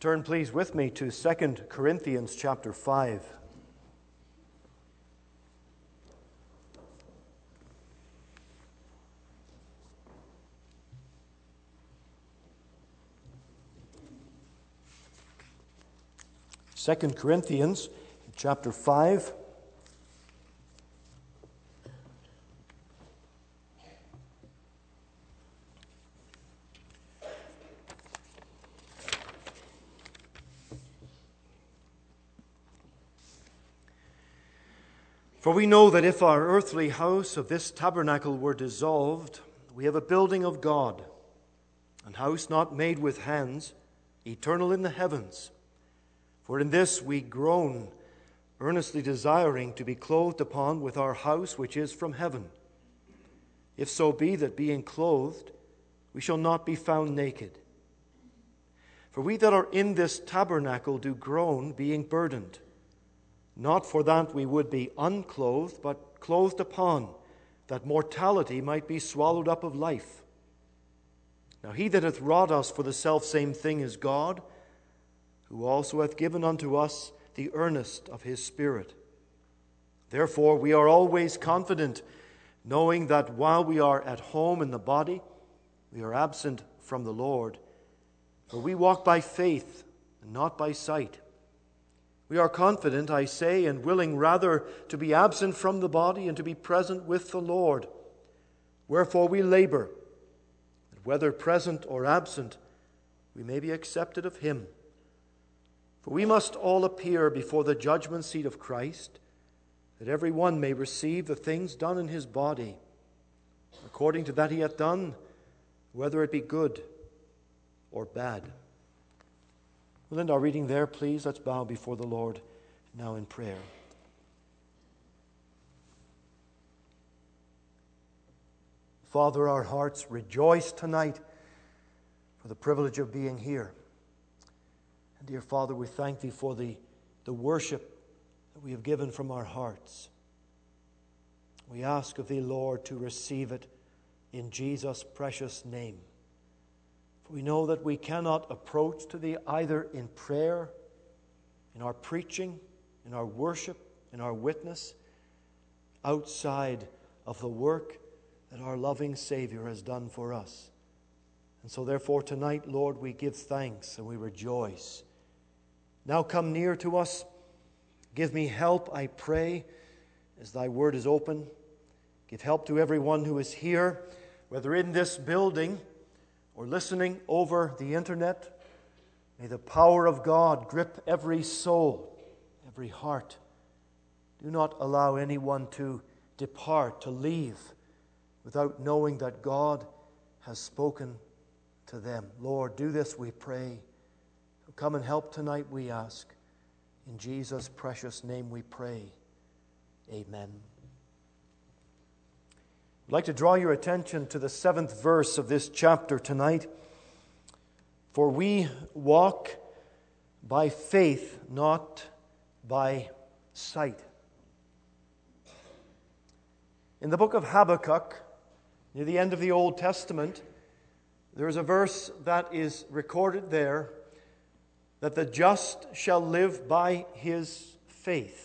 Turn, please, with me to 2 Corinthians chapter 5. Second Corinthians chapter 5. For we know that if our earthly house of this tabernacle were dissolved, we have a building of God, an house not made with hands, eternal in the heavens. For in this we groan, earnestly desiring to be clothed upon with our house which is from heaven. If so be that being clothed, we shall not be found naked. For we that are in this tabernacle do groan, being burdened, not for that we would be unclothed, but clothed upon, that mortality might be swallowed up of life. Now he that hath wrought us for the selfsame thing is God, who also hath given unto us the earnest of his Spirit. Therefore we are always confident, knowing that while we are at home in the body, we are absent from the Lord. For we walk by faith, and not by sight. We are confident, I say, and willing rather to be absent from the body and to be present with the Lord. Wherefore we labor, that whether present or absent, we may be accepted of him. For we must all appear before the judgment seat of Christ, that every one may receive the things done in his body, according to that he hath done, whether it be good or bad. We'll end our reading there, please. Let's bow before the Lord now in prayer. Father, our hearts rejoice tonight for the privilege of being here. And dear Father, we thank Thee for the worship that we have given from our hearts. We ask of Thee, Lord, to receive it in Jesus' precious name. For we know that we cannot approach to Thee either in prayer, in our preaching, in our worship, in our witness, outside of the work that our loving Savior has done for us. And so therefore tonight, Lord, we give thanks and we rejoice. Now come near to us. Give me help, I pray, as Thy word is open. Give help to everyone who is here, whether in this building or listening over the internet. May the power of God grip every soul, every heart. Do not allow anyone to depart, to leave, without knowing that God has spoken to them. Lord, do this, we pray. Come and help tonight, we ask. In Jesus' precious name we pray. Amen. I'd like to draw your attention to the 7th verse of this chapter tonight. For we walk by faith, not by sight. In the book of Habakkuk, near the end of the Old Testament, there is a verse that is recorded there, that the just shall live by his faith.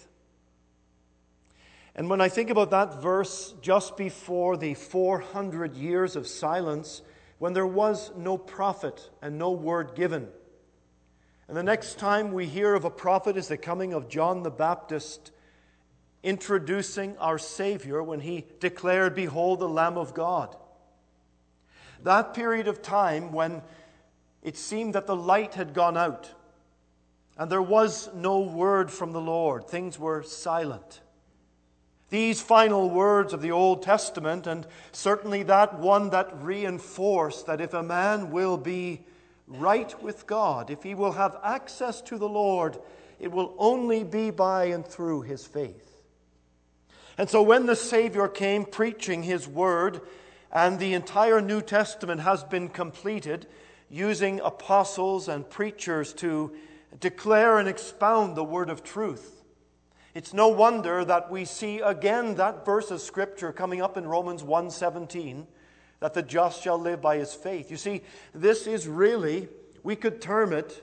And when I think about that verse just before the 400 years of silence, when there was no prophet and no word given, and the next time we hear of a prophet is the coming of John the Baptist, introducing our Savior when he declared, "Behold the Lamb of God." That period of time when it seemed that the light had gone out and there was no word from the Lord, things were silent. These final words of the Old Testament, and certainly that one that reinforced that if a man will be right with God, if he will have access to the Lord, it will only be by and through his faith. And so when the Savior came preaching His Word, and the entire New Testament has been completed using apostles and preachers to declare and expound the word of truth, it's no wonder that we see again that verse of Scripture coming up in Romans 1:17, that the just shall live by his faith. You see, this is really, we could term it,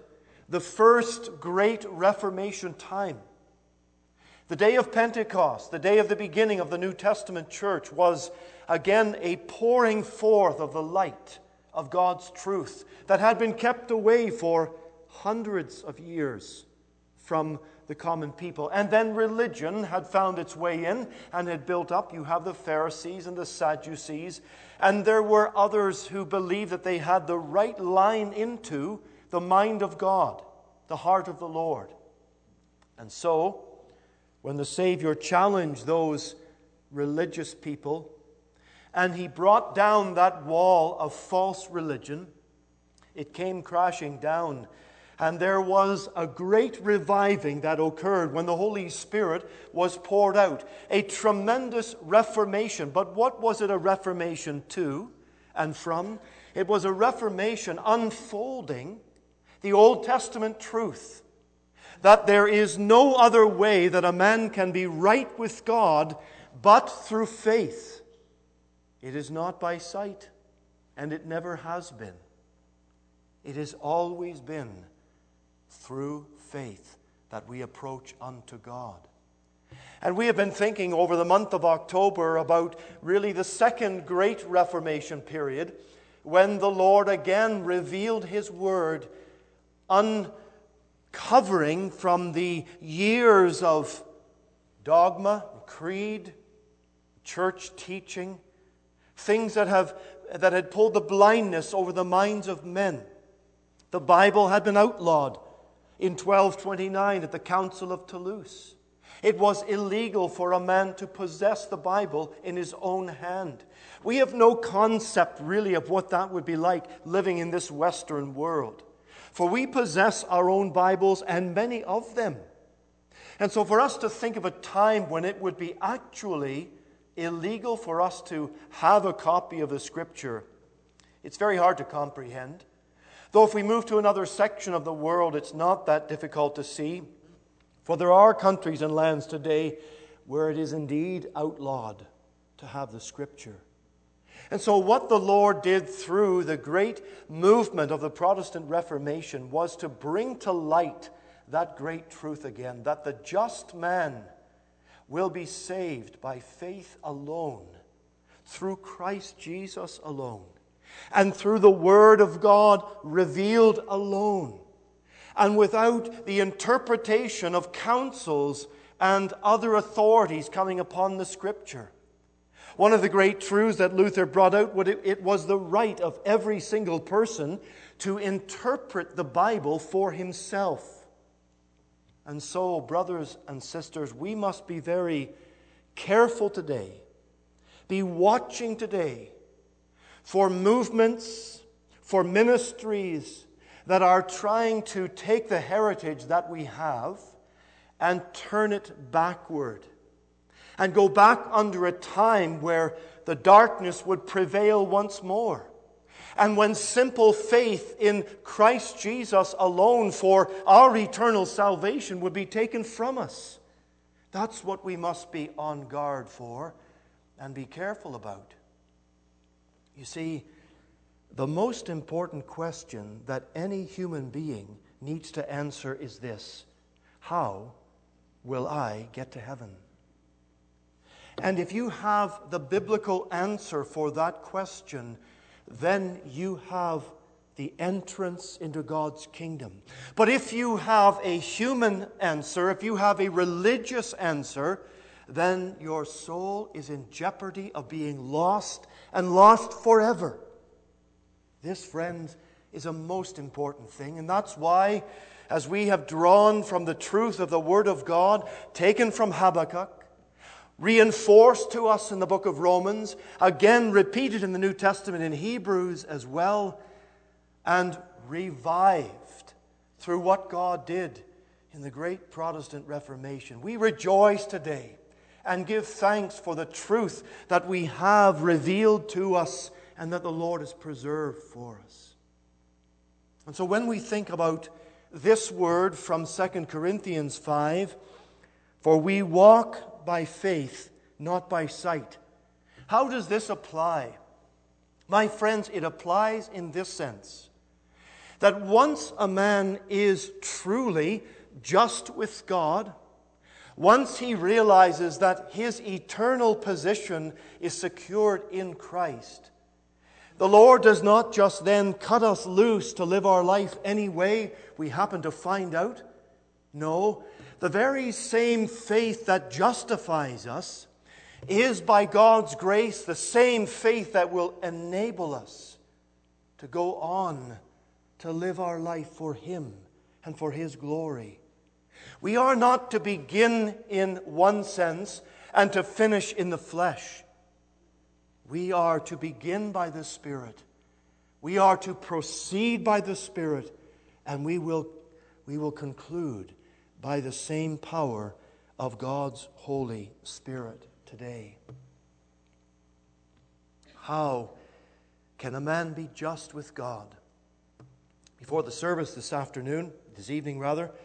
the first great Reformation time. The day of Pentecost, the day of the beginning of the New Testament church, was again a pouring forth of the light of God's truth that had been kept away for hundreds of years from the common people. And then religion had found its way in and had built up. You have the Pharisees and the Sadducees, and there were others who believed that they had the right line into the mind of God, the heart of the Lord. And so, when the Savior challenged those religious people, and he brought down that wall of false religion, it came crashing down. And there was a great reviving that occurred when the Holy Spirit was poured out. A tremendous reformation. But what was it a reformation to and from? It was a reformation unfolding the Old Testament truth that there is no other way that a man can be right with God but through faith. It is not by sight, and it never has been. It has always been through faith that we approach unto God. And we have been thinking over the month of October about really the second great Reformation period, when the Lord again revealed His Word, uncovering from the years of dogma, creed, church teaching, things that had pulled the blindness over the minds of men. The Bible had been outlawed in 1229 at the Council of Toulouse. It was illegal for a man to possess the Bible in his own hand. We have no concept really of what that would be like living in this Western world. For we possess our own Bibles, and many of them. And so for us to think of a time when it would be actually illegal for us to have a copy of the Scripture, it's very hard to comprehend. Though if we move to another section of the world, it's not that difficult to see. For there are countries and lands today where it is indeed outlawed to have the Scripture. And so what the Lord did through the great movement of the Protestant Reformation was to bring to light that great truth again, that the just man will be saved by faith alone, through Christ Jesus alone, and through the Word of God revealed alone, and without the interpretation of councils and other authorities coming upon the Scripture. One of the great truths that Luther brought out, it was the right of every single person to interpret the Bible for himself. And so, brothers and sisters, we must be very careful today, be watching today for movements, for ministries that are trying to take the heritage that we have and turn it backward, and go back under a time where the darkness would prevail once more, and when simple faith in Christ Jesus alone for our eternal salvation would be taken from us. That's what we must be on guard for and be careful about. You see, the most important question that any human being needs to answer is this: how will I get to heaven? And if you have the biblical answer for that question, then you have the entrance into God's kingdom. But if you have a human answer, if you have a religious answer, then your soul is in jeopardy of being lost, and lost forever. This, friends, is a most important thing, and that's why, as we have drawn from the truth of the Word of God, taken from Habakkuk, reinforced to us in the book of Romans, again repeated in the New Testament in Hebrews as well, and revived through what God did in the great Protestant Reformation. We rejoice today and give thanks for the truth that we have revealed to us and that the Lord has preserved for us. And so when we think about this word from 2 Corinthians 5, for we walk by faith, not by sight. How does this apply? My friends, it applies in this sense, that once a man is truly just with God, once he realizes that his eternal position is secured in Christ, the Lord does not just then cut us loose to live our life any way we happen to find out. No, the very same faith that justifies us is by God's grace the same faith that will enable us to go on to live our life for Him and for His glory. We are not to begin in one sense and to finish in the flesh. We are to begin by the Spirit. We are to proceed by the Spirit, and we will conclude by the same power of God's Holy Spirit today. How can a man be just with God? Before the service this evening,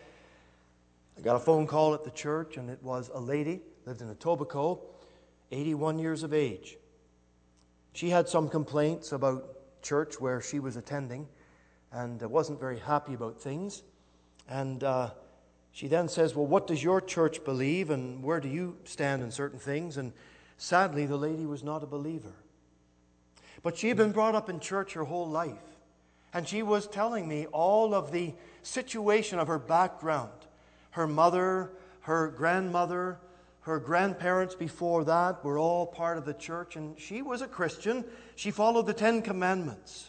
I got a phone call at the church, and it was a lady, lived in Etobicoke, 81 years of age. She had some complaints about church where she was attending and wasn't very happy about things. And she then says, well, what does your church believe and where do you stand in certain things? And sadly, the lady was not a believer. But she had been brought up in church her whole life. And she was telling me all of the situation of her background. Her mother, her grandmother, her grandparents before that were all part of the church, and she was a Christian. She followed the 10 Commandments.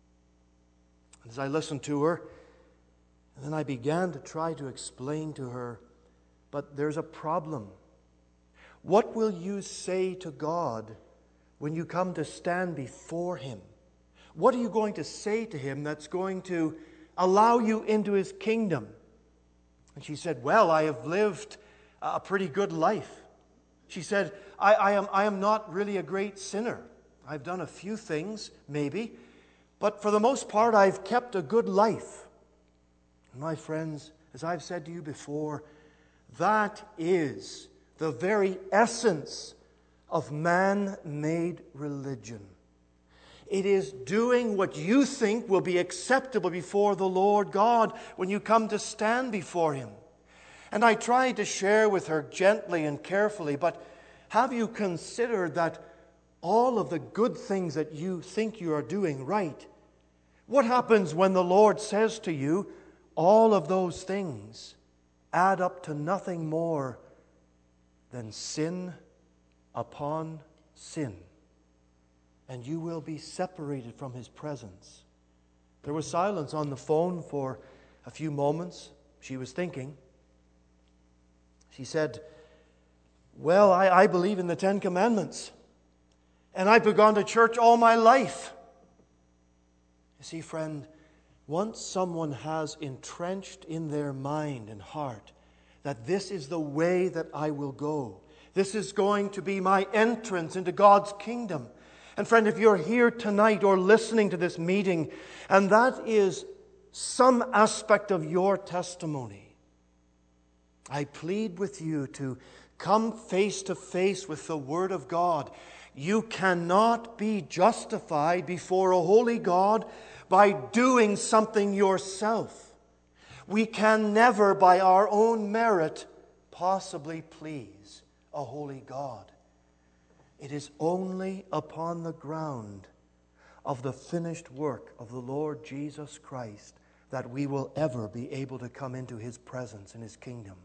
As I listened to her, and then I began to try to explain to her, but there's a problem. What will you say to God when you come to stand before Him? What are you going to say to Him that's going to allow you into His kingdom? And she said, well, I have lived a pretty good life. She said, I am not really a great sinner. I've done a few things, maybe, but for the most part, I've kept a good life. And my friends, as I've said to you before, that is the very essence of man-made religion. It is doing what you think will be acceptable before the Lord God when you come to stand before Him. And I tried to share with her gently and carefully, but have you considered that all of the good things that you think you are doing right, what happens when the Lord says to you, all of those things add up to nothing more than sin upon sin? And you will be separated from His presence. There was silence on the phone for a few moments. She was thinking. She said, well, I believe in the 10 Commandments. And I've gone to church all my life. You see, friend, once someone has entrenched in their mind and heart that this is the way that I will go, this is going to be my entrance into God's kingdom. And friend, if you're here tonight or listening to this meeting, and that is some aspect of your testimony, I plead with you to come face to face with the Word of God. You cannot be justified before a holy God by doing something yourself. We can never, by our own merit, possibly please a holy God. It is only upon the ground of the finished work of the Lord Jesus Christ that we will ever be able to come into His presence in His kingdom.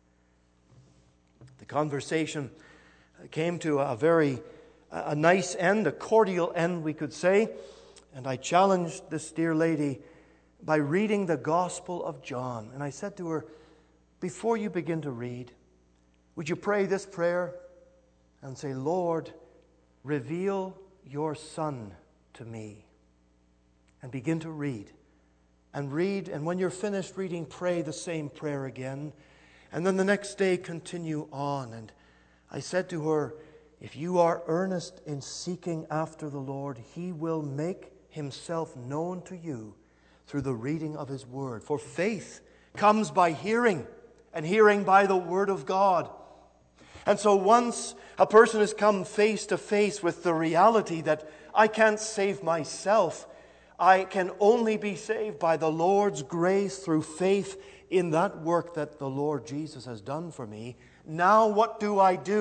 The conversation came to a nice end, a cordial end, we could say. And I challenged this dear lady by reading the Gospel of John. And I said to her, before you begin to read, would you pray this prayer and say, Lord, reveal your Son to me. And begin to read. And when you're finished reading, pray the same prayer again. And then the next day, continue on. And I said to her, if you are earnest in seeking after the Lord, He will make Himself known to you through the reading of His Word. For faith comes by hearing, and hearing by the Word of God. And so once a person has come face to face with the reality that I can't save myself, I can only be saved by the Lord's grace through faith in that work that the Lord Jesus has done for me. Now what do?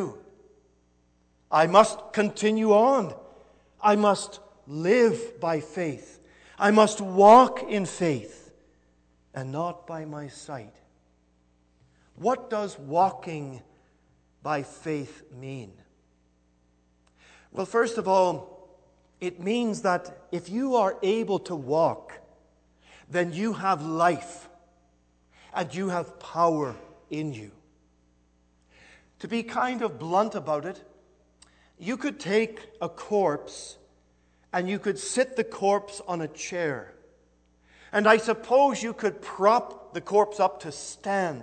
I must continue on. I must live by faith. I must walk in faith and not by my sight. What does walking by faith mean? Well, first of all, it means that if you are able to walk, then you have life and you have power in you. To be kind of blunt about it, you could take a corpse and you could sit the corpse on a chair. And I suppose you could prop the corpse up to stand.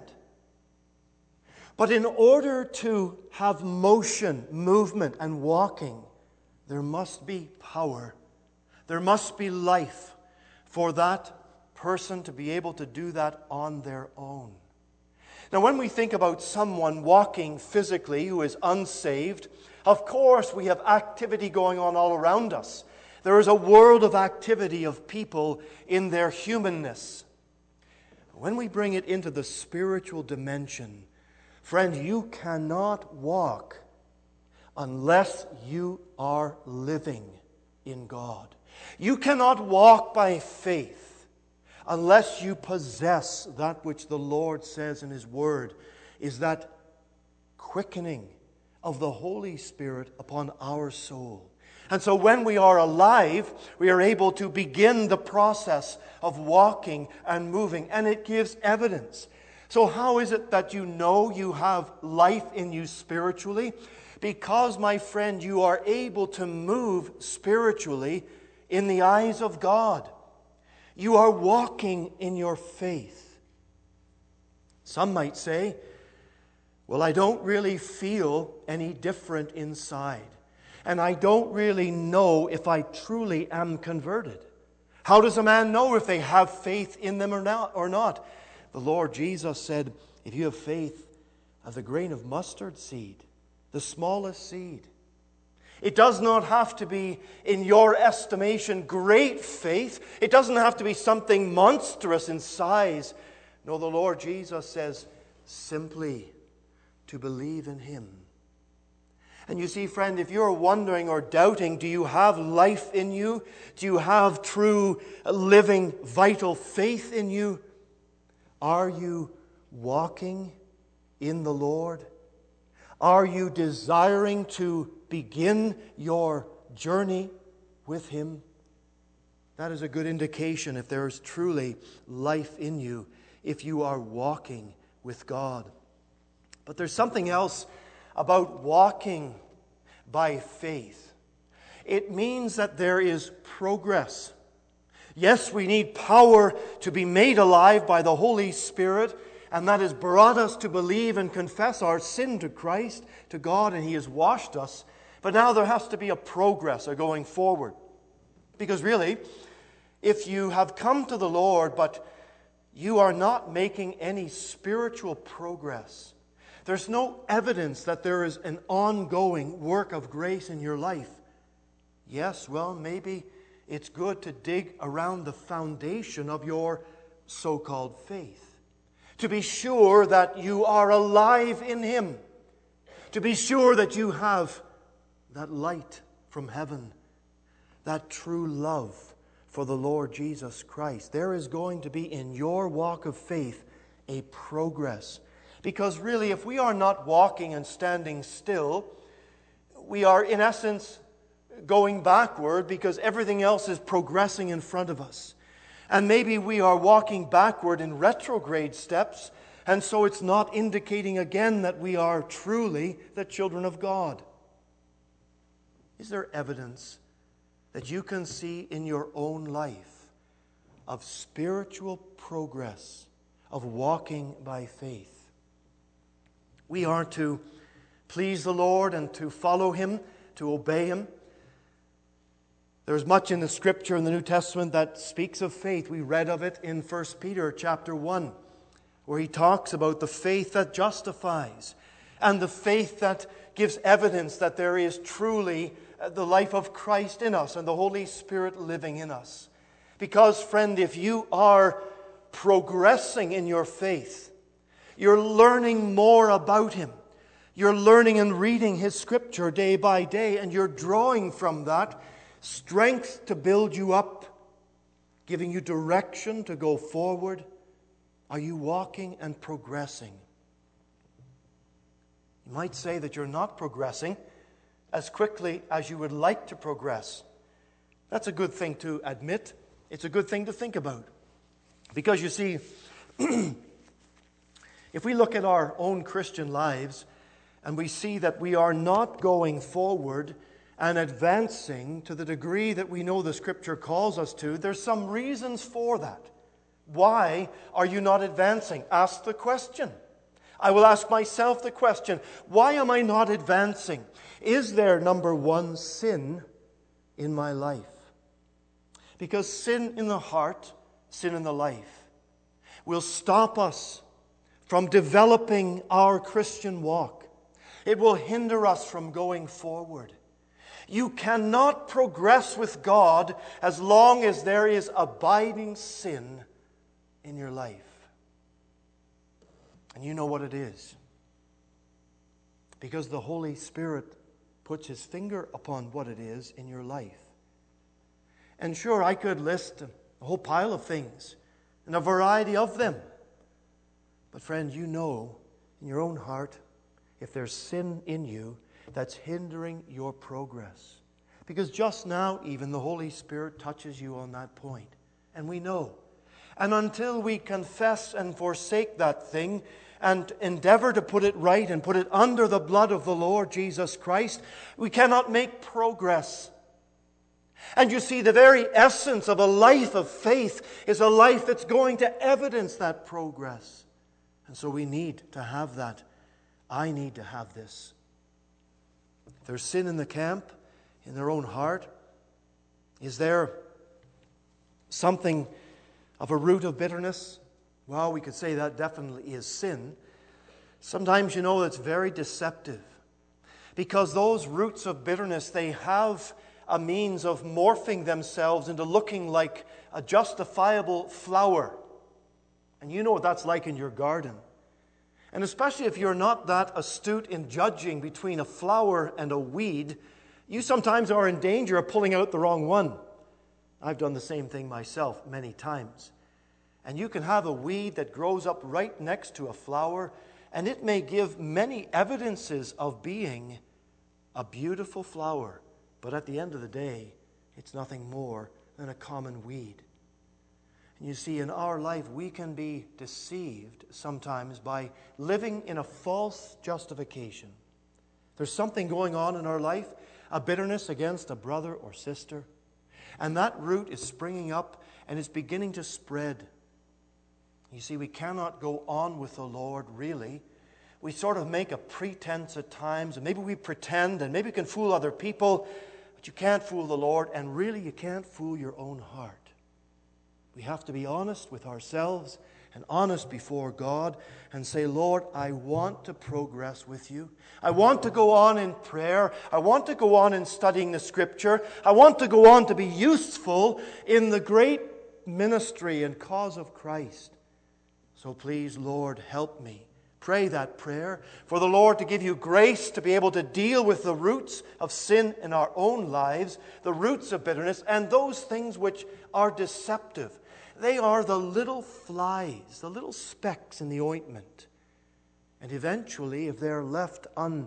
But in order to have motion, movement, and walking, there must be power. There must be life for that person to be able to do that on their own. Now, when we think about someone walking physically who is unsaved, of course we have activity going on all around us. There is a world of activity of people in their humanness. When we bring it into the spiritual dimension, friend, you cannot walk unless you are living in God. You cannot walk by faith unless you possess that which the Lord says in His Word is that quickening of the Holy Spirit upon our soul. And so when we are alive, we are able to begin the process of walking and moving, and it gives evidence. So how is it that you know you have life in you spiritually? Because, my friend, you are able to move spiritually in the eyes of God. You are walking in your faith. Some might say, well, I don't really feel any different inside. And I don't really know if I truly am converted. How does a man know if they have faith in them or not? The Lord Jesus said, if you have faith of the grain of mustard seed, the smallest seed. It does not have to be, in your estimation, great faith. It doesn't have to be something monstrous in size. No, the Lord Jesus says, simply to believe in Him. And you see, friend, if you're wondering or doubting, do you have life in you? Do you have true, living, vital faith in you? Are you walking in the Lord? Are you desiring to begin your journey with Him? That is a good indication if there is truly life in you, if you are walking with God. But there's something else about walking by faith. It means that there is progress. Yes, we need power to be made alive by the Holy Spirit, and that has brought us to believe and confess our sin to Christ, to God, and He has washed us. But now there has to be a progress, a going forward. Because really, if you have come to the Lord, but you are not making any spiritual progress, there's no evidence that there is an ongoing work of grace in your life. Yes, well, maybe it's good to dig around the foundation of your so-called faith. To be sure that you are alive in Him. To be sure that you have that light from heaven. That true love for the Lord Jesus Christ. There is going to be in your walk of faith a progress. Because really, if we are not walking and standing still, we are in essence going backward because everything else is progressing in front of us. And maybe we are walking backward in retrograde steps, and so it's not indicating again that we are truly the children of God. Is there evidence that you can see in your own life of spiritual progress, of walking by faith? We are to please the Lord and to follow Him, to obey Him. There's much in the Scripture in the New Testament that speaks of faith. We read of it in 1 Peter chapter 1, where he talks about the faith that justifies and the faith that gives evidence that there is truly the life of Christ in us and the Holy Spirit living in us. Because, friend, if you are progressing in your faith, you're learning more about Him. You're learning and reading His Scripture day by day, and you're drawing from that strength to build you up, giving you direction to go forward. Are you walking and progressing? You might say that you're not progressing as quickly as you would like to progress. That's a good thing to admit. It's a good thing to think about. Because you see, if we look at our own Christian lives and we see that we are not going forward and advancing to the degree that we know the Scripture calls us to, there's some reasons for that. Why are you not advancing? Ask the question. I will ask myself the question, why am I not advancing? Is there, number one, sin in my life? Because sin in the heart, sin in the life, will stop us from developing our Christian walk. It will hinder us from going forward. You cannot progress with God as long as there is abiding sin in your life. And you know what it is. Because the Holy Spirit puts His finger upon what it is in your life. And sure, I could list a whole pile of things and a variety of them. But friend, you know in your own heart if there's sin in you that's hindering your progress. Because just now, even the Holy Spirit touches you on that point. And we know. And until we confess and forsake that thing and endeavor to put it right and put it under the blood of the Lord Jesus Christ, we cannot make progress. And you see, the very essence of a life of faith is a life that's going to evidence that progress. And so we need to have that. I need to have this. If there's sin in the camp, in their own heart, is there something of a root of bitterness? Well, we could say that definitely is sin. Sometimes, you know, it's very deceptive. Because those roots of bitterness, they have a means of morphing themselves into looking like a justifiable flower. And you know what that's like in your garden. And especially if you're not that astute in judging between a flower and a weed, you sometimes are in danger of pulling out the wrong one. I've done the same thing myself many times. And you can have a weed that grows up right next to a flower, and it may give many evidences of being a beautiful flower. But at the end of the day, it's nothing more than a common weed. And you see, in our life, we can be deceived sometimes by living in a false justification. There's something going on in our life, a bitterness against a brother or sister, and that root is springing up and is beginning to spread. You see, we cannot go on with the Lord, really. We sort of make a pretense at times, and maybe we pretend, and maybe we can fool other people, but you can't fool the Lord, and really you can't fool your own heart. We have to be honest with ourselves and honest before God and say, Lord, I want to progress with you. I want to go on in prayer. I want to go on in studying the Scripture. I want to go on to be useful in the great ministry and cause of Christ. So please, Lord, help me. Pray that prayer for the Lord to give you grace to be able to deal with the roots of sin in our own lives, the roots of bitterness, and those things which are deceptive. They are the little flies, the little specks in the ointment. And eventually, if they're left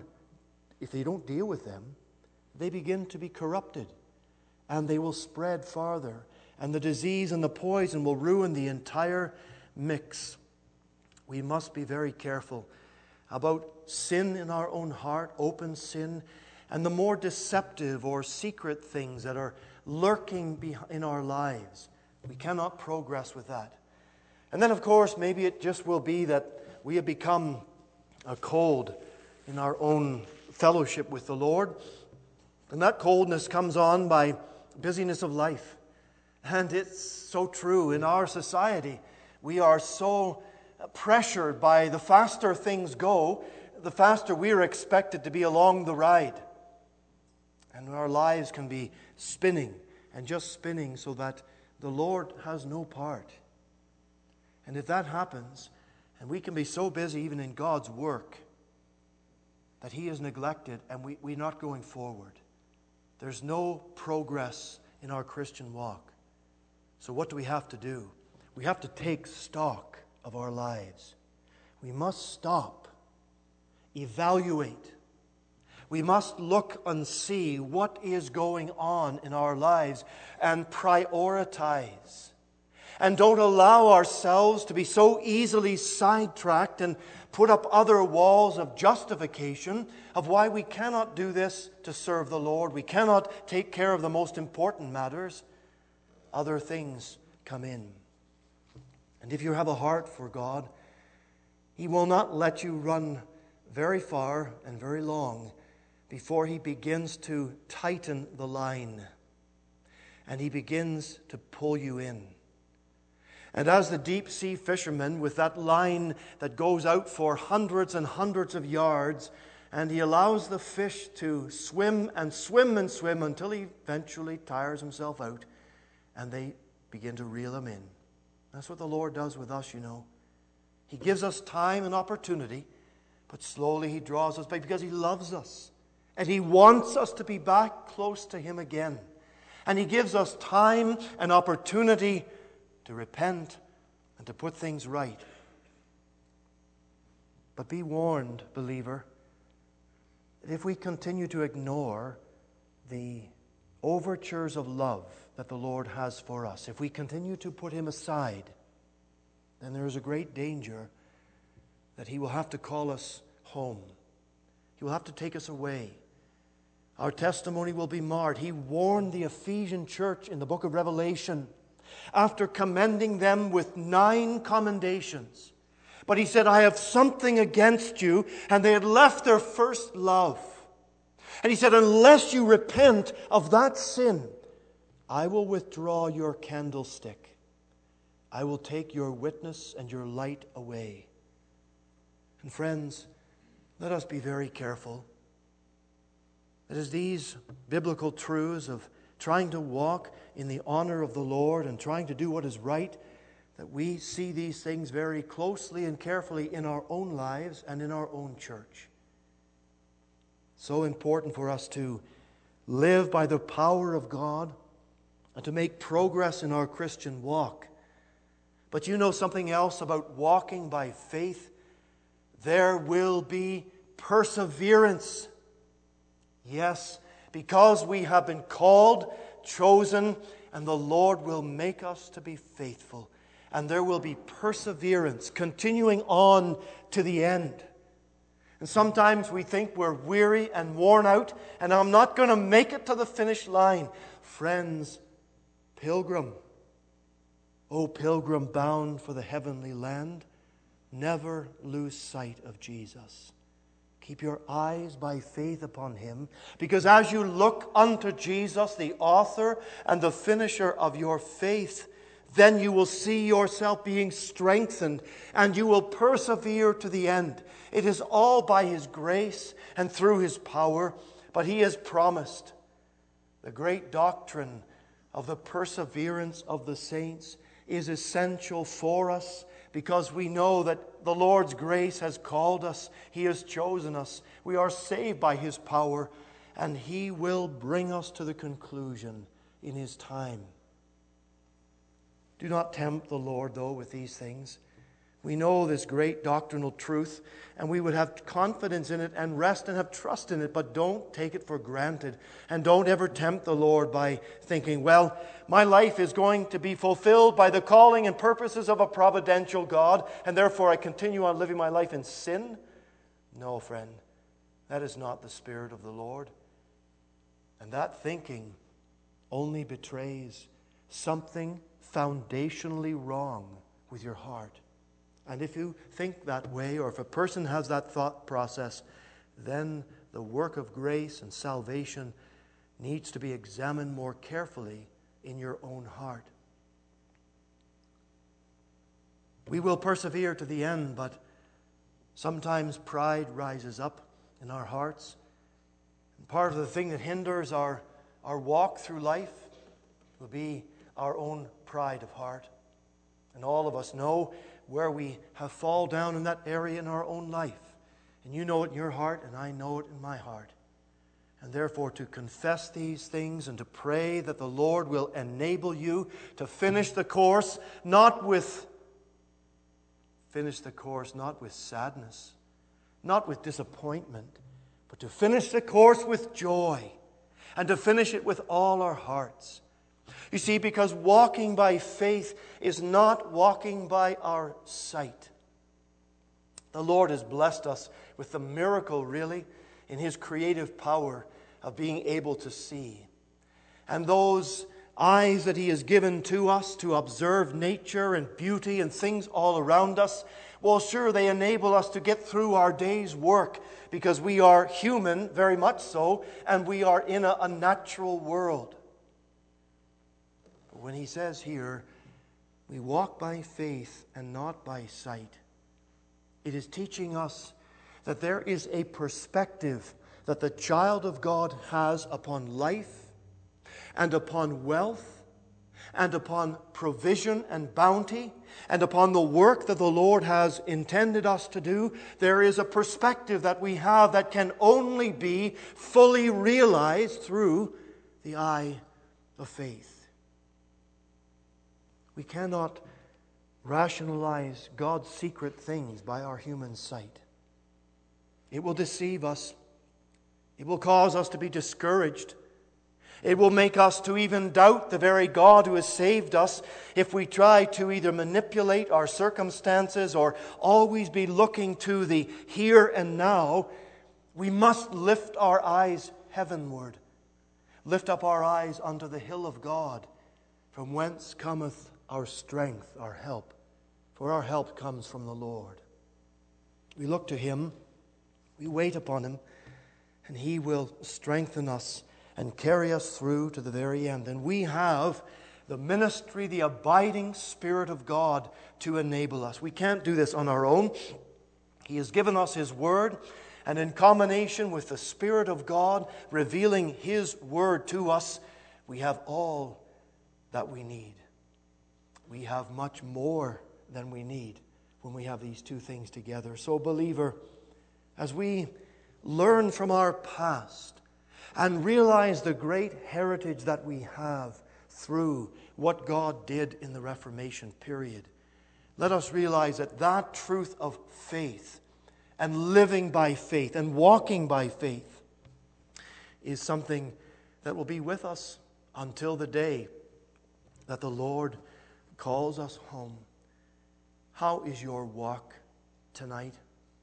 if they don't deal with them, they begin to be corrupted. And they will spread farther. And the disease and the poison will ruin the entire mix. We must be very careful about sin in our own heart, open sin, and the more deceptive or secret things that are lurking in our lives. We cannot progress with that. And then, of course, maybe it just will be that we have become cold in our own fellowship with the Lord. And that coldness comes on by busyness of life. And it's so true in our society. We are so pressured by the faster things go, the faster we are expected to be along the ride. And our lives can be spinning and just spinning so that the Lord has no part. And if that happens, and we can be so busy even in God's work that He is neglected and we're not going forward, there's no progress in our Christian walk. So what do we have to do? We have to take stock of our lives. We must stop, evaluate. We must look and see what is going on in our lives and prioritize. And don't allow ourselves to be so easily sidetracked and put up other walls of justification of why we cannot do this to serve the Lord. We cannot take care of the most important matters. Other things come in. And if you have a heart for God, He will not let you run very far and very long before He begins to tighten the line and He begins to pull you in. And as the deep sea fisherman with that line that goes out for hundreds and hundreds of yards, and he allows the fish to swim and swim and swim until he eventually tires himself out, and they begin to reel him in. That's what the Lord does with us, you know. He gives us time and opportunity, but slowly He draws us back because He loves us. And He wants us to be back close to Him again. And He gives us time and opportunity to repent and to put things right. But be warned, believer, that if we continue to ignore the overtures of love that the Lord has for us, if we continue to put Him aside, then there is a great danger that He will have to call us home. He will have to take us away. Our testimony will be marred. He warned the Ephesian church in the book of Revelation after commending them with 9 commendations. But He said, I have something against you, and they had left their first love. And He said, unless you repent of that sin, I will withdraw your candlestick. I will take your witness and your light away. And friends, let us be very careful. It is these biblical truths of trying to walk in the honor of the Lord and trying to do what is right, that we see these things very closely and carefully in our own lives and in our own church. So important for us to live by the power of God and to make progress in our Christian walk. But you know something else about walking by faith? There will be perseverance. Yes, because we have been called, chosen, and the Lord will make us to be faithful. And there will be perseverance, continuing on to the end. And sometimes we think we're weary and worn out, and I'm not going to make it to the finish line. Friends, pilgrim, O pilgrim bound for the heavenly land, never lose sight of Jesus. Keep your eyes by faith upon Him, because as you look unto Jesus, the author and the finisher of your faith, then you will see yourself being strengthened and you will persevere to the end. It is all by His grace and through His power, but He has promised. The great doctrine of the perseverance of the saints is essential for us, because we know that the Lord's grace has called us. He has chosen us. We are saved by His power, and He will bring us to the conclusion in His time. Do not tempt the Lord, though, with these things. We know this great doctrinal truth, and we would have confidence in it and rest and have trust in it, but don't take it for granted. And don't ever tempt the Lord by thinking, well, my life is going to be fulfilled by the calling and purposes of a providential God, and therefore I continue on living my life in sin. No, friend, that is not the Spirit of the Lord. And that thinking only betrays something foundationally wrong with your heart. And if you think that way, or if a person has that thought process, then the work of grace and salvation needs to be examined more carefully in your own heart. We will persevere to the end, but sometimes pride rises up in our hearts. And part of the thing that hinders our walk through life will be our own pride of heart. And all of us know where we have fallen down in that area in our own life. And you know it in your heart, and I know it in my heart. And therefore to confess these things and to pray that the Lord will enable you to finish the course, not with sadness, not with disappointment, but to finish the course with joy and to finish it with all our hearts. You see, because walking by faith is not walking by our sight. The Lord has blessed us with the miracle, really, in His creative power of being able to see. And those eyes that He has given to us to observe nature and beauty and things all around us, well, sure, they enable us to get through our day's work because we are human, very much so, and we are in a natural world. But when He says here, we walk by faith and not by sight, it is teaching us that there is a perspective that the child of God has upon life and upon wealth and upon provision and bounty and upon the work that the Lord has intended us to do. There is a perspective that we have that can only be fully realized through the eye of faith. We cannot rationalize God's secret things by our human sight. It will deceive us. It will cause us to be discouraged. It will make us to even doubt the very God who has saved us if we try to either manipulate our circumstances or always be looking to the here and now. We must lift our eyes heavenward. Lift up our eyes unto the hill of God, from whence cometh our strength, our help. For our help comes from the Lord. We look to Him, we wait upon Him, and He will strengthen us and carry us through to the very end. And we have the ministry, the abiding Spirit of God to enable us. We can't do this on our own. He has given us His Word, and in combination with the Spirit of God revealing His Word to us, we have all that we need. We have much more than we need when we have these two things together. So, believer, as we learn from our past and realize the great heritage that we have through what God did in the Reformation period, let us realize that that truth of faith and living by faith and walking by faith is something that will be with us until the day that the Lord calls us home. How is your walk tonight?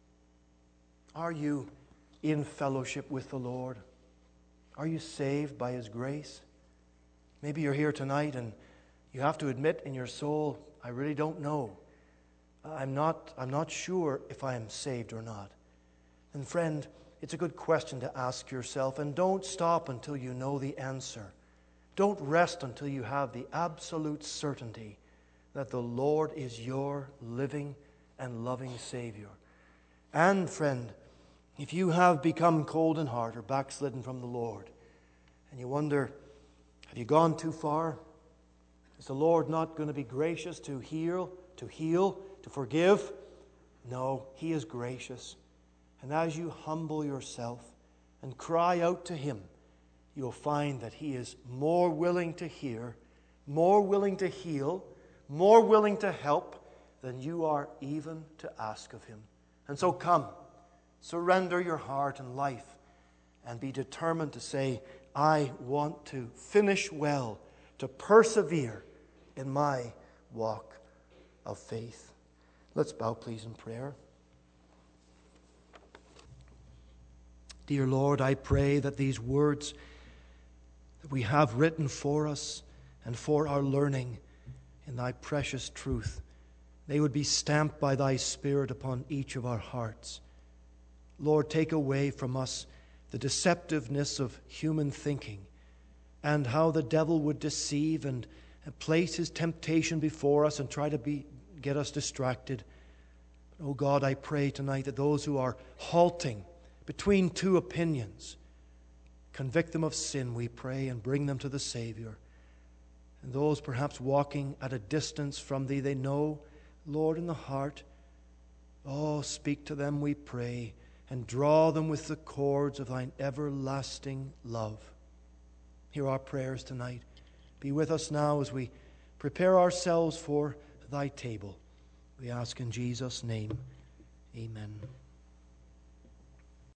Are you in fellowship with the Lord? Are you saved by His grace? Maybe you're here tonight and you have to admit in your soul, I really don't know. I'm not sure if I am saved or not. And friend, it's a good question to ask yourself, and don't stop until you know the answer. Don't rest until you have the absolute certainty that the Lord is your living and loving Savior. And friend, if you have become cold in heart or backslidden from the Lord, and you wonder, have you gone too far? Is the Lord not going to be gracious to heal, to forgive? No, He is gracious. And as you humble yourself and cry out to Him, you'll find that He is more willing to hear, more willing to heal, more willing to help than you are even to ask of Him. And so come, surrender your heart and life, and be determined to say, I want to finish well, to persevere in my walk of faith. Let's bow, please, in prayer. Dear Lord, I pray that these words that we have written for us and for our learning in Thy precious truth, they would be stamped by Thy Spirit upon each of our hearts. Lord, take away from us the deceptiveness of human thinking and how the devil would deceive and place his temptation before us and try to get us distracted. Oh God, I pray tonight that those who are halting between two opinions, convict them of sin, we pray, and bring them to the Savior. And those perhaps walking at a distance from Thee, they know, Lord, in the heart. Oh, speak to them, we pray, and draw them with the cords of Thine everlasting love. Hear our prayers tonight. Be with us now as we prepare ourselves for Thy table. We ask in Jesus' name. Amen.